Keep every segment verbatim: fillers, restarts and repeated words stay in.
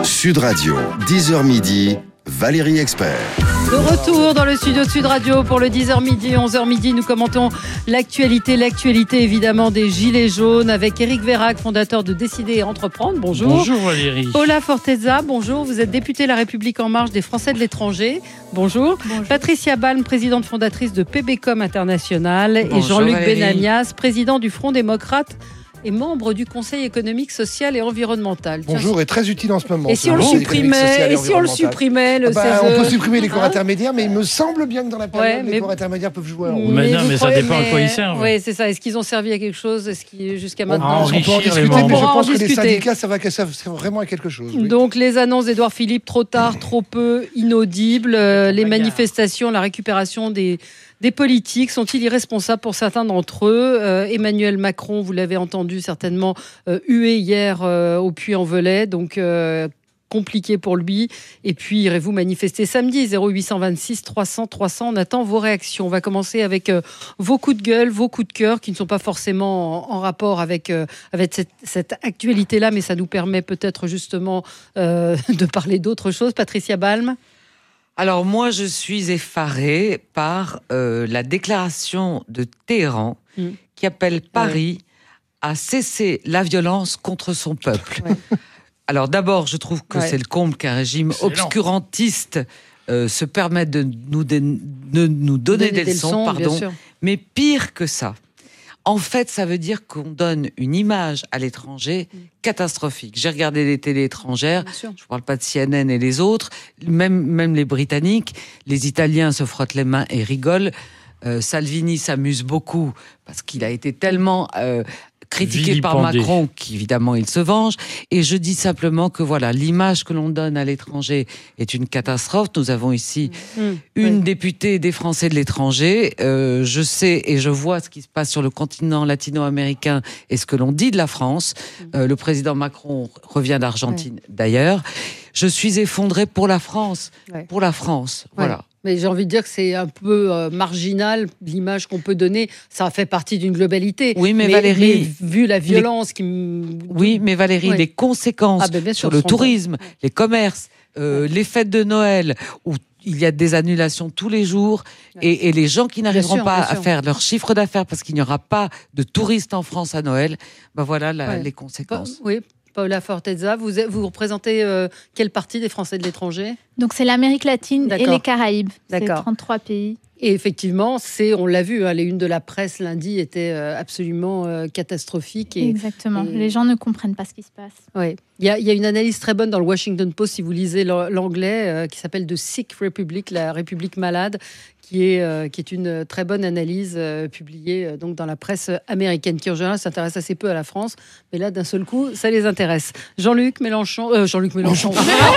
Sud Radio, dix heures midi, Valérie Expert. De retour dans le studio de Sud Radio pour le dix heures midi, onze heures midi. Nous commentons l'actualité, l'actualité évidemment des Gilets jaunes avec Éric Vérac, fondateur de Décider et Entreprendre. Bonjour. Bonjour Valérie. Paula Forteza, bonjour. Vous êtes députée La République En Marche des Français de l'étranger. Bonjour. Bonjour. Patricia Balme, présidente fondatrice de P B Com International. Bonjour, et Jean-Luc Valérie. Benamias, président du Front démocrate et membre du Conseil économique, social et environnemental. Bonjour, Tiens, et très utile en ce moment. Et si on le supprimait, et si on le supprimait, le ah bah, C E E. On peut supprimer les corps hein intermédiaires, mais il me semble bien que dans la période, ouais, mais... les corps intermédiaires peuvent jouer un rôle. Mais, mais non, mais ça dépend mais... à quoi ils servent. Oui, c'est ça. Est-ce qu'ils ont servi à quelque chose? Est-ce qu'ils, jusqu'à maintenant, on, on peut en discuter, mais je pense que les syndicats, ça va servent vraiment à quelque chose. Oui. Donc, les annonces d'Édouard Philippe, trop tard, trop peu, inaudibles, euh, les manifestations, la récupération des... Des politiques sont-ils irresponsables pour certains d'entre eux? euh, Emmanuel Macron, vous l'avez entendu certainement, euh, hué hier euh, au Puy-en-Velay, donc euh, compliqué pour lui. Et puis, irez-vous manifester samedi? Zéro huit cent vingt-six trois cents trois cents. On attend vos réactions. On va commencer avec euh, vos coups de gueule, vos coups de cœur, qui ne sont pas forcément en, en rapport avec, euh, avec cette, cette actualité-là, mais ça nous permet peut-être justement euh, de parler d'autre chose. Patricia Balme. Alors moi, je suis effarée par euh, la déclaration de Téhéran mmh. qui appelle Paris ouais. à cesser la violence contre son peuple. Ouais. Alors d'abord, je trouve que ouais. c'est le comble qu'un régime Excellent. obscurantiste euh, se permette de nous, de, de nous donner, donner des, des leçons, pardon. Mais pire que ça. En fait, ça veut dire qu'on donne une image à l'étranger catastrophique. J'ai regardé les télés étrangères, je ne parle pas de C N N et les autres, même, même les Britanniques, les Italiens se frottent les mains et rigolent. Euh, Salvini s'amuse beaucoup parce qu'il a été tellement euh, critiqué par Macron qu'évidemment il se venge. Et je dis simplement que voilà, l'image que l'on donne à l'étranger est une catastrophe. Nous avons ici mmh. une oui. députée des Français de l'étranger. Euh, je sais et je vois ce qui se passe sur le continent latino-américain et ce que l'on dit de la France. Mmh. Euh, le président Macron revient d'Argentine oui. d'ailleurs. Je suis effondrée pour la France. Oui. Pour la France, oui. voilà. Mais j'ai envie de dire que c'est un peu euh, marginal, l'image qu'on peut donner. Ça fait partie d'une globalité. Oui, mais, mais Valérie... Mais vu la violence les... qui... M... Oui, mais Valérie, oui. les conséquences ah ben bien sûr, sur le tourisme, ouais. les commerces, euh, ouais. les fêtes de Noël, où il y a des annulations tous les jours, ouais. et, et les gens qui n'arriveront sûr, pas à faire leur chiffre d'affaires parce qu'il n'y aura pas de touristes en France à Noël, ben voilà la, ouais. les conséquences. Oui. Paula Forteza, vous, vous représentez euh, quelle partie des Français de l'étranger? Donc c'est l'Amérique latine D'accord. et les Caraïbes. D'accord. C'est trente-trois pays. Et effectivement, c'est, on l'a vu, hein, les unes de la presse lundi étaient euh, absolument euh, catastrophiques. Et, Exactement. Et... Les gens ne comprennent pas ce qui se passe. Oui. Il y a, il y a une analyse très bonne dans le Washington Post, si vous lisez l'anglais, euh, qui s'appelle The Sick Republic, la République malade, qui est, euh, qui est une très bonne analyse euh, publiée euh, donc dans la presse américaine, qui en général s'intéresse assez peu à la France, mais là, d'un seul coup, ça les intéresse. Jean-Luc Mélenchon... Euh, Jean-Luc Mélenchon.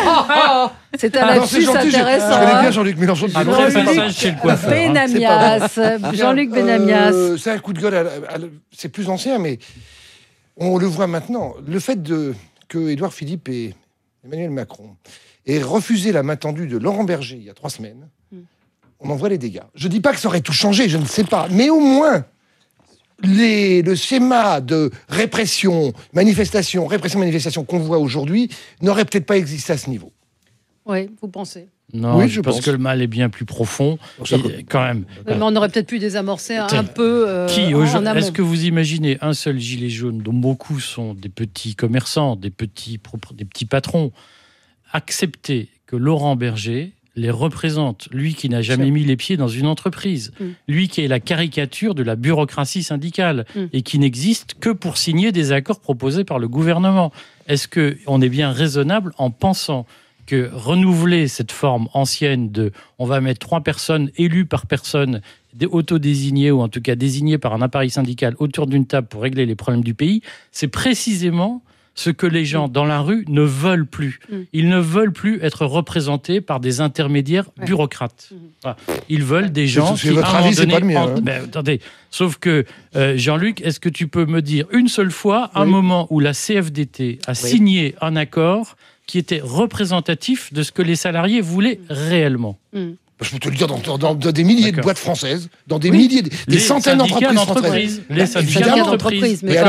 C'est un lapsus intéressant. Je connais bien Jean-Luc Mélenchon. Après, passage chez le coiffeur. Benamias. Jean-Luc Benamias. Euh, c'est un coup de gueule. À, à, à, c'est plus ancien, mais on le voit maintenant. Le fait de, que Édouard Philippe et Emmanuel Macron aient refusé la main tendue de Laurent Berger il y a trois semaines, mm. on en voit les dégâts. Je ne dis pas que ça aurait tout changé, je ne sais pas. Mais au moins, les, le schéma de répression, manifestation, répression, manifestation qu'on voit aujourd'hui n'aurait peut-être pas existé à ce niveau. Oui, vous pensez? Non, oui, je pense que le mal est bien plus profond. Et quand même. Mais on aurait peut-être pu désamorcer un, un peu. Euh, Qui en amont. Est-ce que vous imaginez un seul gilet jaune, dont beaucoup sont des petits commerçants, des petits, des petits patrons, accepter que Laurent Berger les représente, lui qui n'a jamais mis les pieds dans une entreprise, mm. lui qui est la caricature de la bureaucratie syndicale mm. et qui n'existe que pour signer des accords proposés par le gouvernement? Est-ce qu'on est bien raisonnable en pensant que renouveler cette forme ancienne de on va mettre trois personnes élues par personne, autodésignées ou en tout cas désignées par un appareil syndical autour d'une table pour régler les problèmes du pays, c'est précisément ce que les gens dans la rue ne veulent plus. Ils ne veulent plus être représentés par des intermédiaires bureaucrates. Voilà. Ils veulent des gens qui, à un moment donné... Pas le mien, hein. ben, attendez, sauf que, euh, Jean-Luc, est-ce que tu peux me dire une seule fois oui. un moment où la C F D T a oui. signé un accord qui était représentatif de ce que les salariés voulaient réellement? mm. Je peux te le dire dans, dans, dans des milliers D'accord. de boîtes françaises, dans des oui. milliers, des les centaines d'entreprises françaises. Les syndicats d'entreprise, mais alors,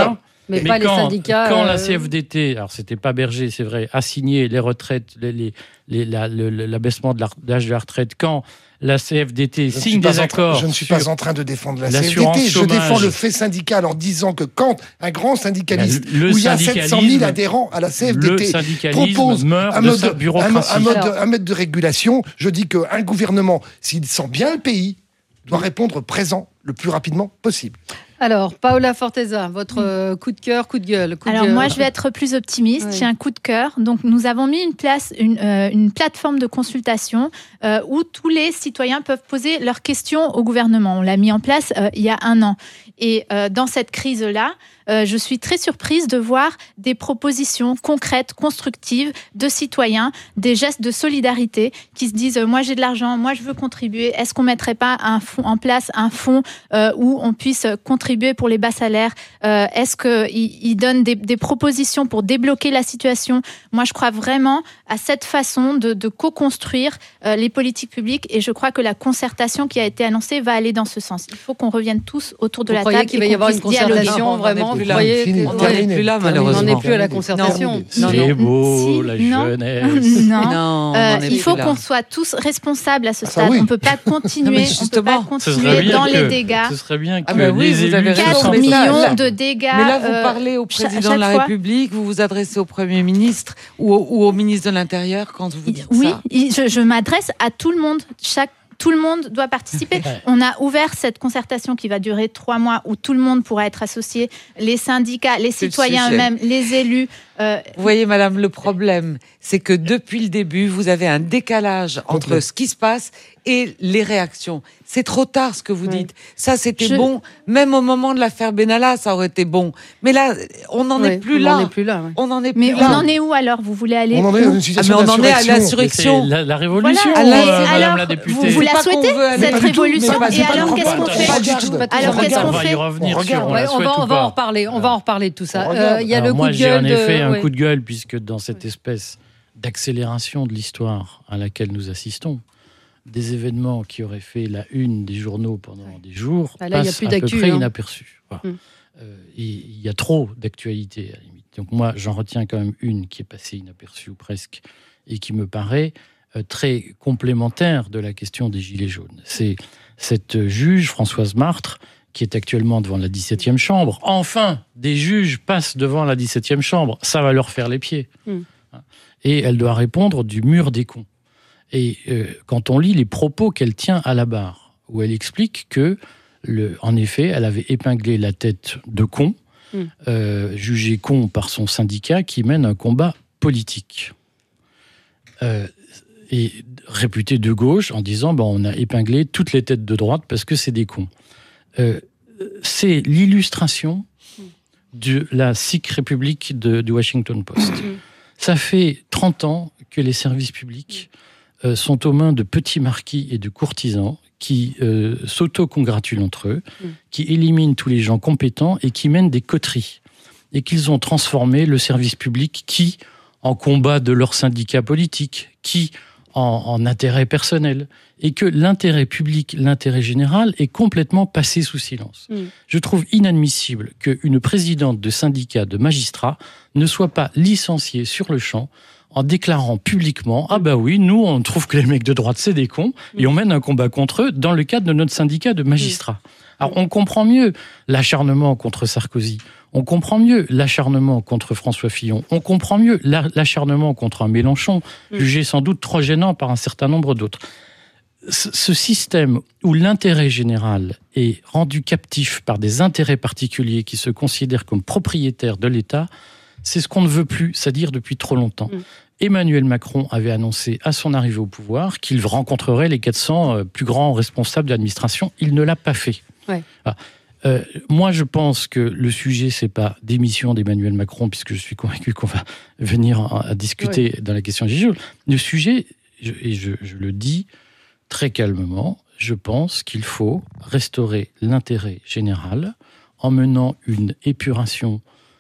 Mais, Mais pas quand, les syndicats. Quand euh... la C F D T, alors c'était pas Berger, c'est vrai, a signé les retraites, les, les, les, la, le, l'abaissement de l'âge de la retraite, quand la C F D T Je signe des accords. Train, je ne suis pas en train de défendre la C F D T. Je chômage. défends le fait syndical en disant que quand un grand syndicaliste, ben, le où il y a sept cent mille adhérents à la C F D T, propose un mode, un, un, mode, un mode de régulation, je dis qu'un gouvernement, s'il sent bien le pays, doit répondre présent le plus rapidement possible. Alors, Paola Forteza, votre euh, coup de cœur, coup de gueule. Coup Alors de... moi, je vais être plus optimiste. Oui. J'ai un coup de cœur. Donc, nous avons mis une place, une, euh, une plateforme de consultation euh, où tous les citoyens peuvent poser leurs questions au gouvernement. On l'a mis en place euh, il y a un an. Et euh, dans cette crise-là, euh, je suis très surprise de voir des propositions concrètes, constructives de citoyens, des gestes de solidarité qui se disent euh, « moi j'ai de l'argent, moi je veux contribuer, est-ce qu'on ne mettrait pas un fond, en place un fonds euh, où on puisse contribuer pour les bas salaires euh, Est-ce qu'ils donnent des, des propositions pour débloquer la situation ?» Moi je crois vraiment à cette façon de, de co-construire euh, les politiques publiques et je crois que la concertation qui a été annoncée va aller dans ce sens. Il faut qu'on revienne tous autour de Vous la croyez table qu'il va y avoir une concertation, vraiment? Vous croyez que... On n'en est plus là, malheureusement. On n'en est plus à la concertation. C'est beau, si, la non. jeunesse. Non, non euh, on il faut là. qu'on soit tous responsables à ce ah, stade. oui. On ne peut pas continuer, on peut pas continuer dans que, les dégâts. Ce serait bien que ah ben oui, les vous élus... avez quatre millions de dégâts. Mais là, vous euh, parlez au président chaque de la fois. République, vous vous adressez au Premier ministre ou au, ou au ministre de l'Intérieur quand vous dites oui, ça. Oui, je, je m'adresse à tout le monde. Chaque Tout le monde doit participer. On a ouvert cette concertation qui va durer trois mois où tout le monde pourra être associé, les syndicats, les C'est citoyens eux-mêmes, les élus. Euh... Vous voyez, madame, le problème, c'est que depuis le début, vous avez un décalage entre okay. ce qui se passe et les réactions. C'est trop tard ce que vous oui. dites. Ça, c'était Je... bon. Même au moment de l'affaire Benalla, ça aurait été bon. Mais là, on n'en oui, est plus on là. En est plus là ouais. On n'en est plus Mais là. on en est où alors? Vous voulez aller on en est dans une situation ah, mais on en est à l'insurrection. La, la révolution, voilà. euh, alors, madame la députée. Vous, vous la souhaitez, cette révolution? Tout, et alors, qu'est-ce qu'on fait? Pas du tout. Alors, qu'est-ce qu'on fait? On va y revenir. On, sur, on, ouais, on, va, on va en reparler. On va en reparler de tout ça. Euh, Il y a alors le coup moi, de gueule. J'ai en effet de... un ouais. coup de gueule puisque dans cette espèce d'accélération de l'histoire à laquelle nous assistons, des événements qui auraient fait la une des journaux pendant ouais. des jours ah, là, passent y a plus à peu près hein. inaperçus. Voilà. Hum. Euh, il y a trop d'actualité à la limite. Donc moi, j'en retiens quand même une qui est passée inaperçue ou presque et qui me paraît euh, très complémentaire de la question des Gilets jaunes. C'est cette juge, Françoise Martre, qui est actuellement devant la dix-septième chambre. Enfin, des juges passent devant la dix-septième chambre. Ça va leur faire les pieds. Hum. Et elle doit répondre du mur des cons. Et euh, quand on lit les propos qu'elle tient à la barre, où elle explique que, le, en effet, elle avait épinglé la tête de con, mm. euh, jugé con par son syndicat qui mène un combat politique. Euh, et réputé de gauche en disant ben, on a épinglé toutes les têtes de droite parce que c'est des cons. Euh, c'est l'illustration mm. de la sick République de, du Washington Post. Mm. Ça fait trente ans que les services publics euh, sont aux mains de petits marquis et de courtisans qui euh, s'auto-congratulent entre eux, mm. qui éliminent tous les gens compétents et qui mènent des coteries. Et qu'ils ont transformé le service public qui, en combat de leur syndicat politique, qui en, en intérêt personnel, et que l'intérêt public, l'intérêt général est complètement passé sous silence. Mm. Je trouve inadmissible qu'une présidente de syndicat de magistrats ne soit pas licenciée sur le champ en déclarant publiquement « Ah bah oui, nous, on trouve que les mecs de droite, c'est des cons, mm. et on mène un combat contre eux dans le cadre de notre syndicat de magistrats. Mm. » Alors, on comprend mieux l'acharnement contre Sarkozy, on comprend mieux l'acharnement contre François Fillon, on comprend mieux l'acharnement contre un Mélenchon, mm. jugé sans doute trop gênant par un certain nombre d'autres. Ce système où l'intérêt général est rendu captif par des intérêts particuliers qui se considèrent comme propriétaires de l'État, c'est ce qu'on ne veut plus, c'est-à-dire depuis trop longtemps. Mm. Emmanuel Macron avait annoncé à son arrivée au pouvoir qu'il rencontrerait les quatre cents plus grands responsables de l'administration. Il ne l'a pas fait. Ouais. Ah. Euh, moi, je pense que le sujet, c'est pas démission d'Emmanuel Macron, puisque je suis convaincu qu'on va venir à, à discuter ouais. dans la question des Gilets jaunes. Le sujet, je, et je, je le dis très calmement, je pense qu'il faut restaurer l'intérêt général en menant une épuration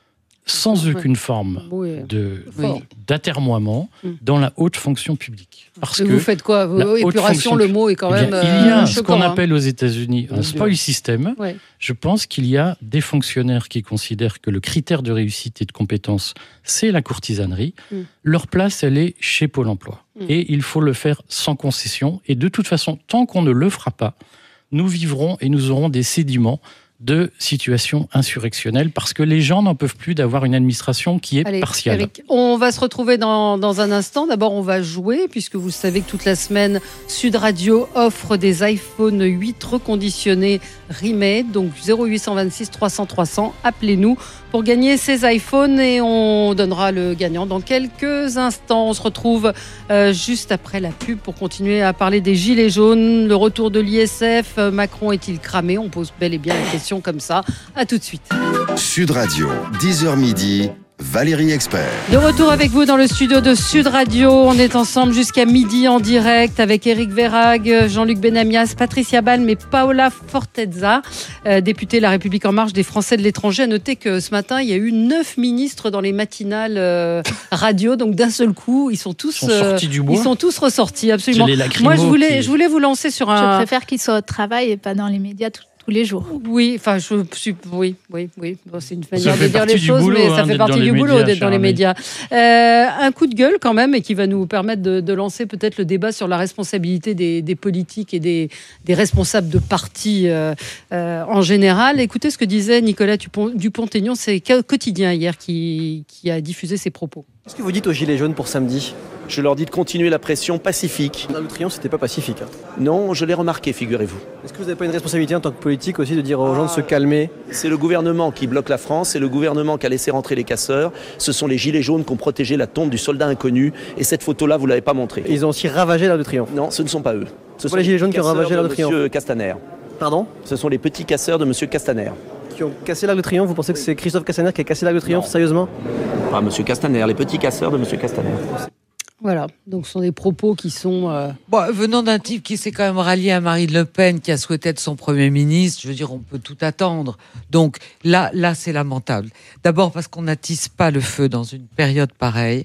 sans Ouais. aucune forme Oui. de, Fort. d'atermoiement Mm. dans la haute fonction publique. Parce Et que vous faites quoi la vous, haute épuration, fonction- le mot est quand eh même bien, il y a euh, ce choquant, qu'on hein. appelle aux États-Unis un spoil system. Ouais. Je pense qu'il y a des fonctionnaires qui considèrent que le critère de réussite et de compétence, c'est la courtisanerie. Mm. Leur place, elle est chez Pôle emploi. Mm. Et il faut le faire sans concession. Et de toute façon, tant qu'on ne le fera pas, nous vivrons et nous aurons des sédiments de situations insurrectionnelles parce que les gens n'en peuvent plus d'avoir une administration qui est Allez, partiale. Eric, on va se retrouver dans, dans un instant. D'abord, on va jouer, puisque vous savez que toute la semaine, Sud Radio offre des iPhone huit reconditionnés remade. Donc zéro huit cent vingt-six trois cents trois cents. Appelez-nous pour gagner ces iPhones et on donnera le gagnant dans quelques instants. On se retrouve euh, juste après la pub pour continuer à parler des gilets jaunes, le retour de l'I S F. Macron est-il cramé? On pose bel et bien la question comme ça. À tout de suite. Sud Radio, dix heures midi, Valérie Expert. De retour avec vous dans le studio de Sud Radio. On est ensemble jusqu'à midi en direct avec Éric Verhaeghe, Jean-Luc Benamias, Patricia Balme et Paola Fortezza, euh, députée La République En Marche des Français de l'étranger. À noter que ce matin, il y a eu neuf ministres dans les matinales euh, radio. Donc d'un seul coup, ils sont tous, Ils sont sortis du bois. ils sont tous ressortis, absolument. C'est les lacrymos Moi, je voulais, qui- je voulais vous lancer sur Je un. préfère qu'ils soient au travail et pas dans les médias tout- tous les jours. Oui, enfin, je suis, oui, oui, oui. Bon, c'est une manière fait de dire partie les du choses, boulot, mais hein, ça fait d'être partie dans du les boulot médias, d'être dans les cher ami. médias. Euh, un coup de gueule quand même, et qui va nous permettre de, de lancer peut-être le débat sur la responsabilité des, des politiques et des, des responsables de partis euh, euh, en général. Écoutez ce que disait Nicolas Dupont- Dupont-Aignan, c'est Quotidien hier qui, qui a diffusé ses propos. Qu'est-ce que vous dites aux Gilets jaunes pour samedi? Je leur dis de continuer la pression pacifique. L'Arc de Triomphe, c'était pas pacifique. hein. Non, je l'ai remarqué, figurez-vous. Est-ce que vous n'avez pas une responsabilité en tant que politique aussi de dire aux gens de se calmer? C'est le gouvernement qui bloque la France, c'est le gouvernement qui a laissé rentrer les casseurs. Ce sont les gilets jaunes qui ont protégé la tombe du soldat inconnu. Et cette photo-là, vous ne l'avez pas montrée. Et ils ont aussi ravagé l'Arc de Triomphe. Non, ce ne sont pas eux. Ce pas les gilets jaunes qui ont casseurs ravagé l'Arc de Monsieur Triomphe. Castaner. Pardon? Ce sont les petits casseurs de Monsieur Castaner. Qui ont cassé l'Arc de Triomphe? Vous pensez que c'est Christophe Castaner qui a cassé l'Arc de Triomphe? Non. Sérieusement? Pas Monsieur Castaner, les petits casseurs de Monsieur Castaner. Voilà, donc ce sont des propos qui sont... euh, Bon, venant d'un type qui s'est quand même rallié à Marine Le Pen, qui a souhaité être son Premier ministre, je veux dire, on peut tout attendre. Donc là, là c'est lamentable. D'abord parce qu'on n'attise pas le feu dans une période pareille.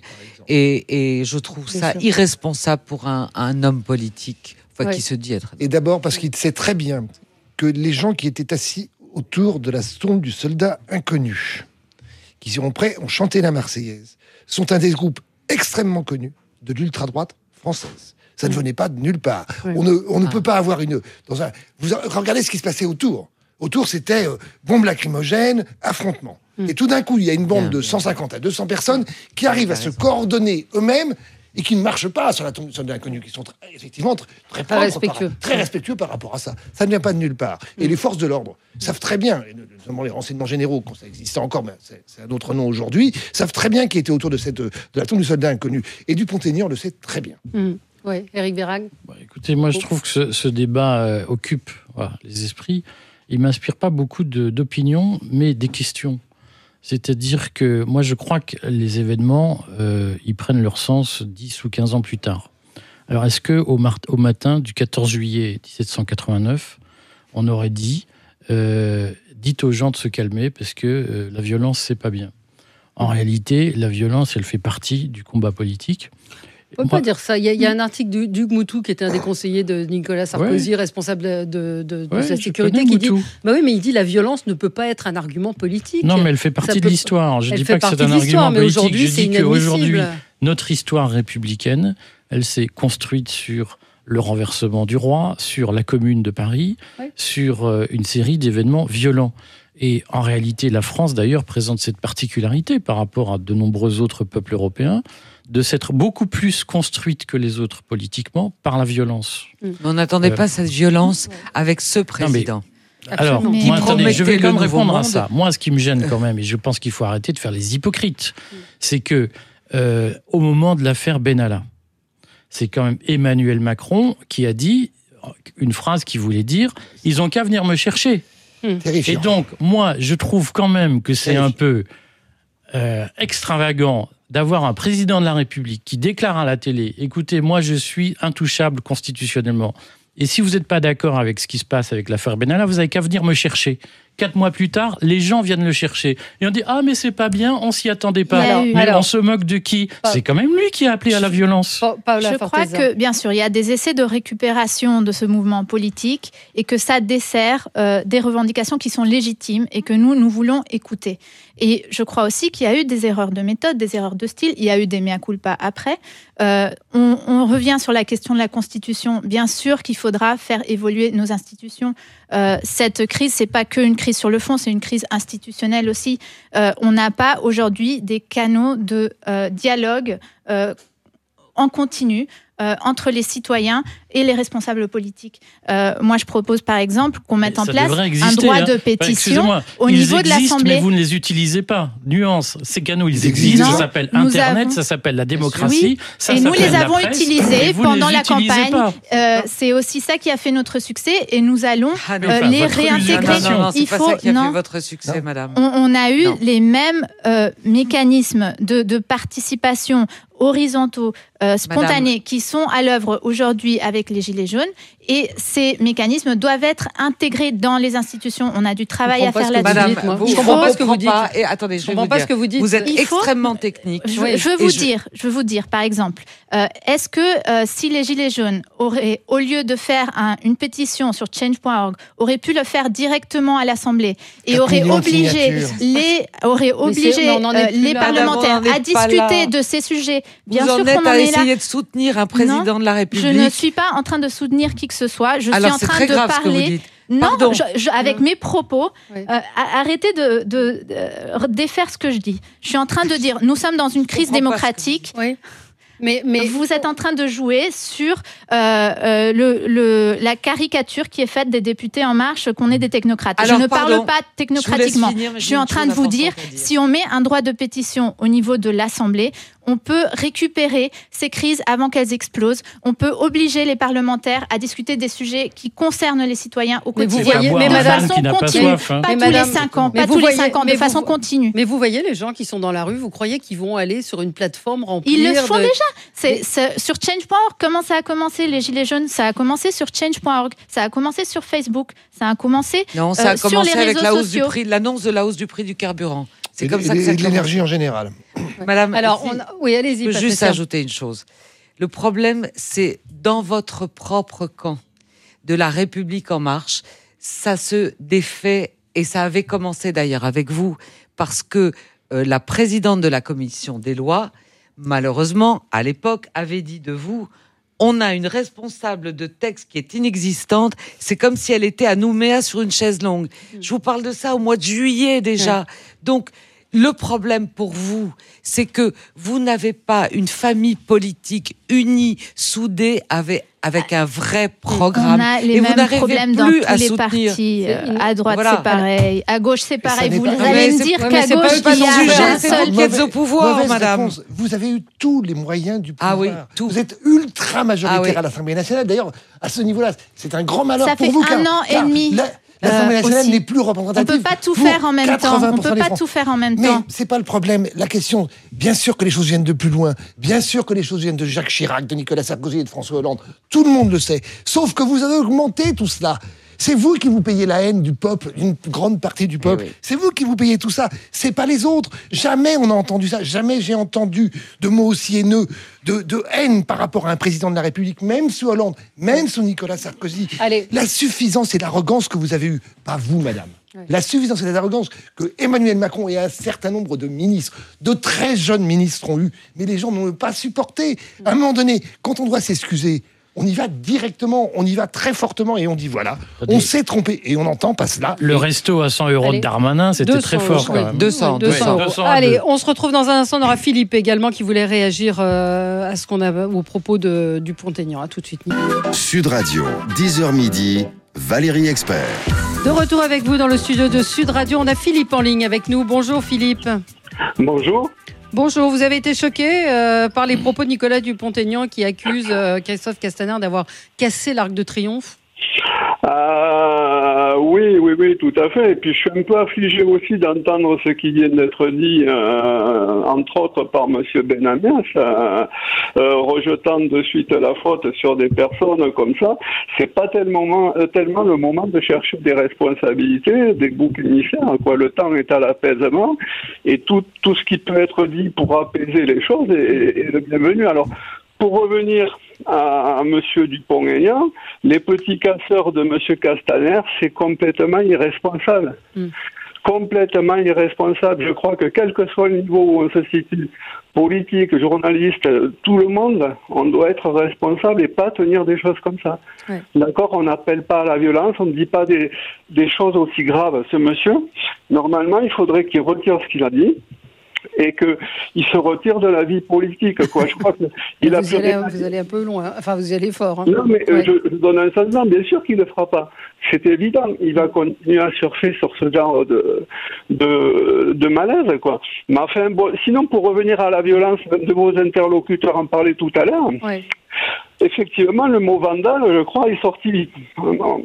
Et, et je trouve Bien ça sûr. irresponsable pour un, un homme politique enfin, Ouais. qui se dit être... Et d'abord parce qu'il sait très bien que les gens qui étaient assis autour de la tombe du soldat inconnu, qui seront prêts, ont chanté la Marseillaise, sont un des groupes extrêmement connus de l'ultra-droite française. Ça ne venait pas de nulle part. Ouais. On ne, on ne Ah. peut pas avoir une... Dans un, vous regardez ce qui se passait autour. Autour, c'était euh, bombes lacrymogènes, affrontements. Mm. Et tout d'un coup, il y a une bande Bien, de bien. cent cinquante à deux cents personnes qui arrivent à se coordonner eux-mêmes et qui ne marchent pas sur la tombe du soldat inconnu, qui sont très- effectivement très, très, propres respectueux. par- très respectueux par rapport à ça. Ça ne vient pas de nulle part. Et les forces de l'ordre savent très bien, et notamment les renseignements généraux, quand ça existait encore, mais c'est c'est un autre nom aujourd'hui, savent très bien qui était autour de, cette, de la tombe du soldat inconnu. Et Dupont-Aignan le sait très bien. hum, ouais, Éric Verhaeghe. Bon, écoutez, moi je trouve que ce, ce débat euh, occupe voilà, les esprits. Il m'inspire pas beaucoup de- d'opinions, mais des questions. C'est-à-dire que moi je crois que les événements, euh, ils prennent leur sens dix ou quinze ans plus tard. Alors est-ce que au, mar- au matin du quatorze juillet dix-sept cent quatre-vingt-neuf, on aurait dit euh, dites aux gens de se calmer parce que euh, la violence c'est pas bien. En réalité, la violence, elle fait partie du combat politique. On peut Moi- pas dire ça. Il y a, il y a un article du- d'Hugues Moutou, qui était un des conseillers de Nicolas Sarkozy, responsable de, de, de Ouais, la je sécurité, connais qui dit... Moutou. Bah oui, mais il dit la violence ne peut pas être un argument politique. Non, mais elle fait partie peut- de l'histoire. Je ne Elle dis fait pas que c'est partie un de l'histoire, argument mais politique. aujourd'hui, Je c'est dis qu'aujourd'hui, inadmissible. notre histoire républicaine, elle s'est construite sur le renversement du roi, sur la Commune de Paris, Ouais. sur euh, une série d'événements violents. Et en réalité, la France, d'ailleurs, présente cette particularité par rapport à de nombreux autres peuples européens, de s'être beaucoup plus construite que les autres politiquement par la violence. Mais on n'attendait Euh, pas cette violence avec ce président. Alors, Absolument. Mais- moi, Qui attendez, je vais promettait quand même le nouveau répondre à monde. ça. Moi, ce qui me gêne quand même, et je pense qu'il faut arrêter de faire les hypocrites, c'est que euh, au moment de l'affaire Benalla, c'est quand même Emmanuel Macron qui a dit une phrase qui voulait dire « ils ont qu'à venir me chercher ». Et Terrifiant. donc, moi, je trouve quand même que c'est Terrifiant. un peu euh, extravagant d'avoir un président de la République qui déclare à la télé « écoutez, moi, je suis intouchable constitutionnellement. Et si vous n'êtes pas d'accord avec ce qui se passe avec l'affaire Benalla, vous n'avez qu'à venir me chercher. quatre mois plus tard, les gens viennent le chercher. Et on dit « Ah, mais c'est pas bien, on s'y attendait pas. » Alors, Mais alors, on se moque de qui ? Pa- C'est quand même lui qui a appelé à la violence. Pa- Paola Je crois Forteza. que, bien sûr, il y a des essais de récupération de ce mouvement politique et que ça dessert euh, des revendications qui sont légitimes et que nous, nous voulons écouter. Et je crois aussi qu'il y a eu des erreurs de méthode, des erreurs de style. Il y a eu des mea culpa après. Euh, on, on revient sur la question de la Constitution. Bien sûr qu'il faudra faire évoluer nos institutions. Euh, cette crise, c'est pas qu'une crise sur le fond, c'est une crise institutionnelle aussi. Euh, on n'a pas aujourd'hui des canaux de euh, dialogue euh, en continu euh, entre les citoyens et les responsables politiques. Euh, moi, je propose par exemple qu'on mette Mais en ça place devrait un exister, droit hein. de Enfin, pétition excusez-moi, au ils niveau de existent, l'Assemblée. mais vous ne les utilisez pas. Nuance. Ces canaux, ils Ils existent. existent. Ça s'appelle Nous Internet, avons- ça s'aelle la démocratie. Oui, ça et nous s'appelle les la avons presse, utilisés et vous ne pendant les la utilisez campagne. pas. Euh, c'est aussi ça qui a fait notre succès et nous allons Ah non, euh, enfin, les votre réintégrer. illusion. non, non, c'est Il pas faut ça qui a non. fait votre succès, Non. madame. On, on a eu Non. les mêmes euh, mécanismes de, de participation horizontaux, euh, spontanés, qui sont à l'œuvre aujourd'hui avec les Gilets jaunes. Et ces mécanismes doivent être intégrés dans les institutions. On a du travail Je à comprends faire pas ce que là-dessus. vous Madame, dites, moi. vous, Je comprends pas ce que vous comprends dites. pas. Et attendez, je, Je vais comprends vous pas dire. ce que vous dites. Vous êtes Il faut- extrêmement technique. Je, Oui. je veux Et vous je- dire, je veux vous dire, par exemple, euh, est-ce que euh, si les Gilets jaunes auraient, au lieu de faire un- une pétition sur change point org, auraient pu le faire directement à l'Assemblée et quatre auraient millions de obligé signatures. les, auraient obligé c'est- mais on en est euh, plus les là. parlementaires Madame, on en à est pas discuter là. de ces sujets, bien vous sûr en êtes qu'on en à est là. essayer de soutenir un président de la Je République. ne suis pas en train de soutenir qui que ce soit. Je Alors suis en c'est train très de grave ce que vous parler. dites. Non, Pardon. je- je- avec mes propos, Oui. euh, a- arrêtez de, de, de défaire ce que je dis. Je suis en train de dire, nous sommes dans une crise comprends pas ce que vous démocratique. Oui. Mais, mais Vous êtes en train de jouer sur euh, euh, le, le, la caricature qui est faite des députés En Marche qu'on est des technocrates. Alors, je ne pardon, parle pas je vous technocratiquement. laisse finir, mais Je j'ai suis une en train chose de vous importante dire, à dire. si on met un droit de pétition au niveau de l'Assemblée, on peut récupérer ces crises avant qu'elles explosent. On peut obliger les parlementaires à discuter des sujets qui concernent les citoyens au Mais vous quotidien. voyez- Boire mais un madame- vin de qui n'a façon pas continue. soif, hein. Pas Mais tous madame- les cinq ans, mais pas vous tous les voyez- cinq ans, mais de vous- façon continue. Mais vous voyez les gens qui sont dans la rue, vous croyez qu'ils vont aller sur une plateforme remplie Ils le font de... déjà. C'est, c'est- sur change point org, comment ça a commencé, les Gilets jaunes? Ça a commencé sur change point org, ça a commencé sur Facebook, ça a commencé Non, ça a euh, sur commencé les avec réseaux la hausse sociaux. du prix, l'annonce de la hausse du prix du carburant. C'est Et comme de- ça que et ça de commence. l'énergie en général. Madame, Alors, si- on a- oui, allez-y. je peux juste Patricia. ajouter une chose. Le problème, c'est dans votre propre camp de la République En Marche, ça se défait, et ça avait commencé d'ailleurs avec vous, parce que euh, la présidente de la commission des lois, malheureusement, à l'époque, avait dit de vous: on a une responsable de texte qui est inexistante, c'est comme si elle était à Nouméa sur une chaise longue. Je vous parle de ça au mois de juillet déjà. Donc, le problème pour vous, c'est que vous n'avez pas une famille politique unie, soudée, avec, avec un vrai programme. On a les et vous mêmes n'arrivez problèmes dans plus tous à les soutenir. partis. C'est Euh, une- À droite, Voilà. c'est pareil. À gauche, c'est pareil. n'est Vous pas- allez Non, mais me c'est- dire ouais, qu'à mais c'est pas gauche, eux qui il y sont a jugés, un c'est seul. vous qui êtes au pouvoir, Mauvaise madame. réponse. Vous avez eu tous les moyens du pouvoir. Ah oui, tout. Vous êtes ultra majoritaire Ah oui. à l'Assemblée nationale. D'ailleurs, à ce niveau-là, c'est un grand malheur Ça pour fait vous. un car- an et car demi, la- L'Assemblée euh, nationale aussi. n'est plus On représentative. peut pas tout pour faire en même temps. On quatre-vingts pour cent peut des pas Français. tout faire en même Mais temps. c'est pas le problème. La question, bien sûr que les choses viennent de plus loin. Bien sûr que les choses viennent de Jacques Chirac, de Nicolas Sarkozy et de François Hollande. Tout le monde le sait. Sauf que vous avez augmenté tout cela. C'est vous qui vous payez la haine du peuple, d'une grande partie du peuple. oui. C'est vous qui vous payez tout ça. C'est pas les autres. Jamais on a entendu ça. Jamais j'ai entendu de mots aussi haineux, de, de haine par rapport à un président de la République, même sous Hollande, même sous Nicolas Sarkozy. Allez. La suffisance et l'arrogance que vous avez eue, pas vous, madame. La suffisance et l'arrogance que Emmanuel Macron et un certain nombre de ministres, de très jeunes ministres ont eu, mais les gens n'ont pas supporté. À un moment donné, quand on doit s'excuser, on y va directement, on y va très fortement et on dit voilà, Attendez. on s'est trompé et on n'entend pas cela. Le resto à cent euros Allez. de Darmanin, c'était deux très cents fort euros, quand oui. même. deux cents, Ouais, deux cents ouais. euros. deux cents à Allez, deux. on se retrouve dans un instant. On aura Philippe également qui voulait réagir euh, à ce qu'on a au propos de, du Pont-Aignan. À tout de suite. Sud Radio, dix heures midi, Valérie Expert. De retour avec vous dans le studio de Sud Radio. On a Philippe en ligne avec nous. Bonjour Philippe. Bonjour. Bonjour, vous avez été choqué euh, par les propos de Nicolas Dupont-Aignan qui accuse euh, Christophe Castaner d'avoir cassé l'Arc de Triomphe? Euh, oui, oui, oui, tout à fait. Et puis je suis un peu affligé aussi d'entendre ce qui vient d'être dit, euh, entre autres par Monsieur Benamias, euh, euh, rejetant de suite la faute sur des personnes comme ça. C'est pas tellement, euh, tellement le moment de chercher des responsabilités, des boucs émissaires, quoi. Le temps est à l'apaisement et tout, tout ce qui peut être dit pour apaiser les choses est, est le bienvenu. Alors, pour revenir à, à Monsieur Dupont-Aignan, les petits casseurs de Monsieur Castaner, c'est complètement irresponsable. Mm. Complètement irresponsable. Je crois que quel que soit le niveau où on se situe, politique, journaliste, tout le monde, on doit être responsable et pas tenir des choses comme ça. Ouais. D'accord, on n'appelle pas à la violence, on ne dit pas des, des choses aussi graves. Ce monsieur, normalement, il faudrait qu'il retire ce qu'il a dit. Et qu'il se retire de la vie politique, quoi. Je crois que il a vous, allez, vous allez un peu loin, enfin vous y allez fort. Hein. Non, mais ouais. euh, je, je donne un sentiment, bien sûr qu'il ne le fera pas. C'est évident, il va continuer à surfer sur ce genre de, de, de malaise, quoi. Mais enfin, bon, sinon, pour revenir à la violence, de vos interlocuteurs en parlaient tout à l'heure. Ouais. Effectivement, le mot vandale, je crois, est sorti vite. Le mot,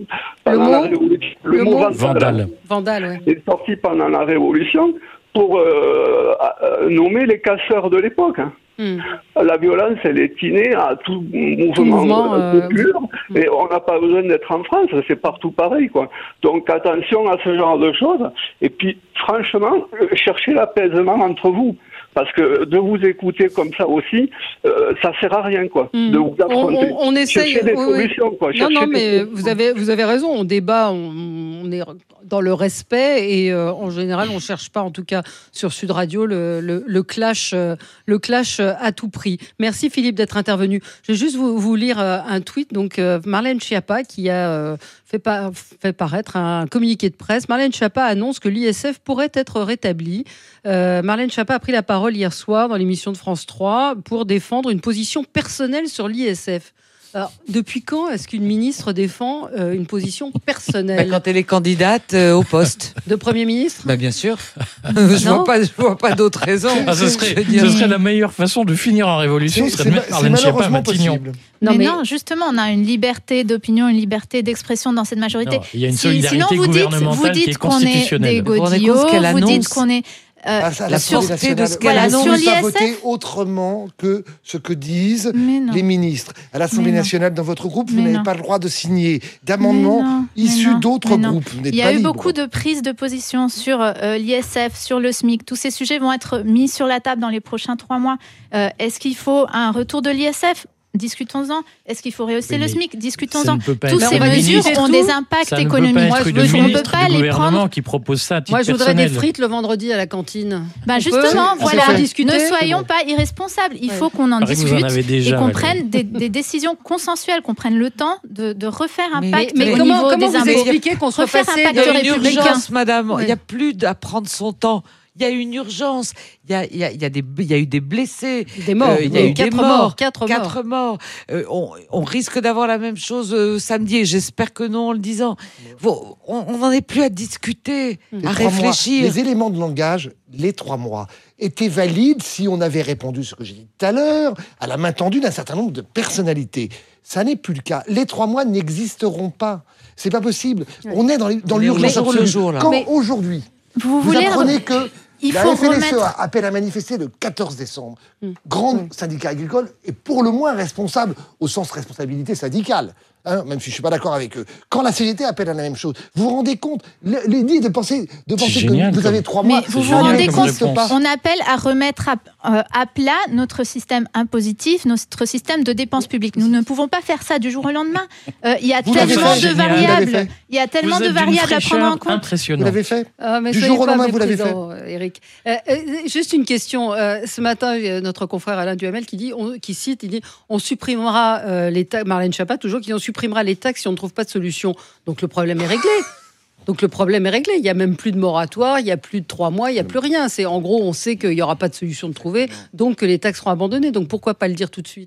le le mot mot vandale, vandale. Vandale, ouais. est sorti pendant la Révolution. Pour euh, euh, nommer les casseurs de l'époque. Hein. Mm. La violence, elle est innée à tout mouvement, tout mouvement euh, populaire, euh... et on n'a pas besoin d'être en France, c'est partout pareil, quoi. Donc attention à ce genre de choses, et puis franchement, cherchez l'apaisement entre vous. Parce que de vous écouter comme ça aussi, euh, ça sert à rien, quoi. Mmh. De vous affronter. On, on, on essaye Cherchez des oui, solutions, oui. quoi. Non, non, mais des... vous avez, vous avez raison. On débat, on, on est dans le respect et euh, en général, on cherche pas, en tout cas sur Sud Radio, le, le, le clash, euh, le clash à tout prix. Merci Philippe d'être intervenu. Je vais juste vous, vous lire euh, un tweet. Donc euh, Marlène Schiappa qui a euh, fait, pa- fait paraître un communiqué de presse. Marlène Schiappa annonce que l'I S F pourrait être rétabli. Euh, Marlène Schiappa a pris la parole hier soir dans l'émission de France trois pour défendre une position personnelle sur l'I S F. Alors, depuis quand est-ce qu'une ministre défend euh, une position personnelle ? Bah, quand elle est candidate euh, au poste. De Premier ministre ? Bah, bien sûr. je ne vois pas, je vois pas d'autres raisons. Ah, ce, serait, ce serait la meilleure façon de finir en révolution, ce serait de mettre Marlène Schiappa à Matignon. Non, mais, mais non, justement, on a une liberté d'opinion, une liberté d'expression dans cette majorité. Non, il y a une solidarité si, sinon, vous gouvernementale dites, vous dites qui est constitutionnelle. Qu'on est des godillots, vous, vous dites qu'on est... Euh, ah, la sûreté de ce qu'elle voilà, annonce. sur l'I S F. Pas voter autrement que ce que disent les ministres. À l'Assemblée nationale, dans votre groupe, vous n'avez pas le droit de signer d'amendements issus d'autres groupes. Vous n'êtes Il y a pas eu libre. beaucoup de prises de position sur euh, l'I S F, sur le SMIC. Tous ces sujets vont être mis sur la table dans les prochains trois mois. Euh, est-ce qu'il faut un retour de l'I S F ? Discutons-en. Est-ce qu'il faut rehausser le SMIC ? Discutons-en. Toutes ces mesures ont des impacts économiques. Moi, je veux, on ne peut pas les prendre. Qui propose ça à titre Moi, je voudrais personnel. des frites le vendredi à la cantine. Bah on justement, peut, voilà. Ne soyons bon. pas irresponsables. Il ouais. faut qu'on en Pareil discute déjà, et qu'on Valérie. prenne des, des décisions consensuelles, qu'on prenne le temps de, de refaire un mais, pacte mais au comment, niveau comment des vous impôts. expliquez qu'on soit refaire passé un pacte de républicain, urgence, madame. Ouais. Il n'y a plus à prendre son temps. Il y a une urgence. Il y a, il y a, il y a, des, il y a eu des blessés. Des morts. Euh, il y a oui, eu quatre des morts. morts. Quatre, quatre morts. Euh, on, on risque d'avoir la même chose euh, samedi. Et j'espère que non en le disant. Bon, on n'en est plus à discuter, les à réfléchir. Mois, les éléments de langage, les trois mois, étaient valides si on avait répondu, ce que j'ai dit tout à l'heure, à la main tendue d'un certain nombre de personnalités. Ça n'est plus le cas. Les trois mois n'existeront pas. C'est pas possible. Ouais. On est dans, les, dans l'urgence absolue. Le jour, là. Quand mais aujourd'hui, vous, vous voulez apprenez que il la faut F N S E remettre... appelle à manifester le quatorze décembre. Mmh. Grand mmh. syndicat agricole est pour le moins responsable au sens responsabilité syndicale. Hein, même si je ne suis pas d'accord avec eux. Quand la C G T appelle à la même chose, vous vous rendez compte, l'idée de penser, de penser que génial, vous comme... avez trois mois... Mais vous vous rendez compte, on appelle à remettre à, euh, à plat notre système impositif, notre système de dépenses publiques. Nous ne pouvons pas faire ça du jour au lendemain. Euh, il y a vous tellement fait, de variables, il y a tellement de variables à prendre en compte. Vous l'avez fait ah, mais du jour au lendemain, vous l'avez fait. Eric. Euh, euh, juste une question. Euh, ce matin, notre confrère Alain Duhamel qui dit, on, qui cite, il dit, on supprimera euh, les taxes. Marlène Schiappa toujours qui dit, on supprimera les taxes si on ne trouve pas de solution. Donc le problème est réglé. Donc le problème est réglé. Il n'y a même plus de moratoire, il n'y a plus de trois mois, il n'y a plus rien. C'est en gros, on sait qu'il n'y aura pas de solution de trouver, donc que les taxes seront abandonnées. Donc pourquoi pas le dire tout de suite ?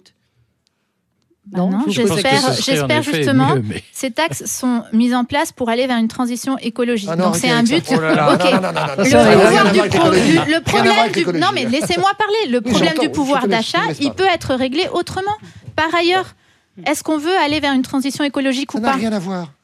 Non, non j'espère, j'espère justement mieux, mais... ces taxes sont mises en place pour aller vers une transition écologique. Ah non, donc c'est un but. Oh là là, okay. non, non, non, non, le, pouvoir du pro... le problème du non mais laissez-moi parler. Le problème oui, du pouvoir d'achat, il peut être réglé autrement. Par ailleurs, est-ce qu'on veut aller vers une transition écologique ça ou pas ? Ça n'a rien à voir.